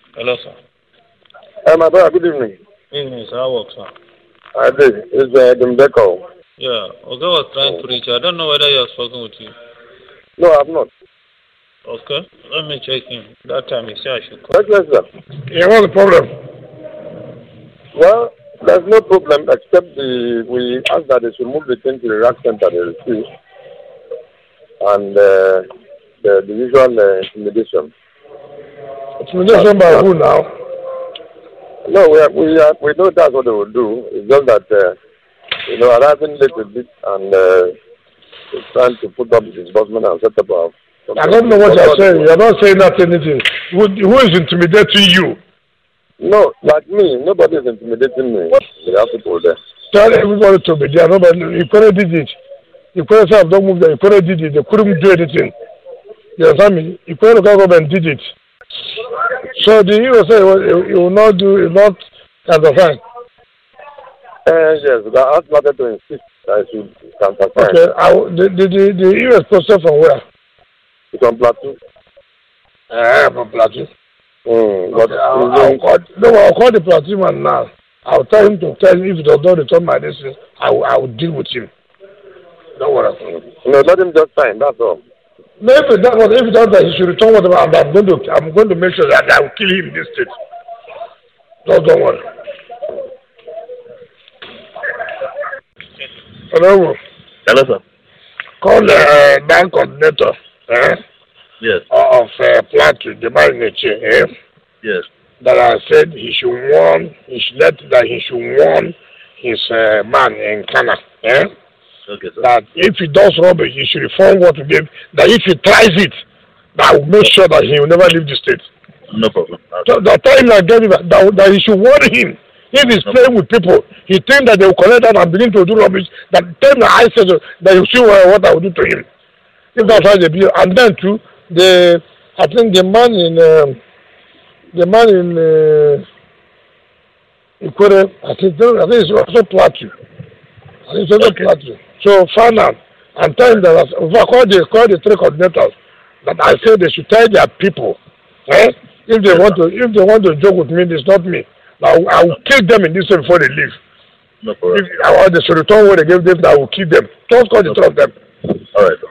Hello, sir. My brother, good evening. Evening, sir. How work, sir? I did. It's Dimbeko. Yeah. Oga was trying to reach you. I don't know whether he has spoken with you. No, I'm not. Okay. Let me check him. That time he said I should call. Yes, sir. Yeah, what's the problem? Well, there's no problem except we ask that they should move the thing to the rack center they receive and the usual intimidation. Intimidation by who now? No, we know that's what they will do. It's just that arriving late a bit and trying to put up the disbursement and set up a. I don't know what you're saying. You're not saying that anything. Who is intimidating you? No, like me, nobody is intimidating me. We have people there. Tell everybody to be there. Nobody, you couldn't did it. You couldn't say, don't move there. You couldn't did it. They couldn't do anything. You understand me? You couldn't go and did it. So the hero say you will not do, you will not countersign. Yes, but I started to insist I should countersign. Okay, the hero is posted from where? It's on Plateau. From Plateau. But I'll call the Plateau man now. I'll tell him to tell me if he does not return my distance, I will deal with him. Don't worry. No, let him just sign, that's all. No, if it does that, he should return whatever, and I'm going to make sure that I will kill him in this state. Don't worry. Hello. Hello, sir. Call the bank coordinator. Yes. Of Plateau, the man in the chair. Yes. That I said he should warn his man in Ghana. Okay, sir. That if he does rubbish, he should reform what we gave. That if he tries it, that will make sure that he will never leave the state. No problem. So the time that he should warn him. If he's playing with people, he thinks that they will collect that and begin to do rubbish. That tell me I said that you see what I will do to him. If that's how they be, and then too, I think the man in Ikwere, I think it's also Plateau. I think it's also Plateau. So find out and tell them that if I call the three coordinators that I say they should tell their people, if they want to joke with me, it's not me. I will kill them in this way before they leave. No problem. If they should return what they gave them, I will kill them. Don't call the three of them. All right.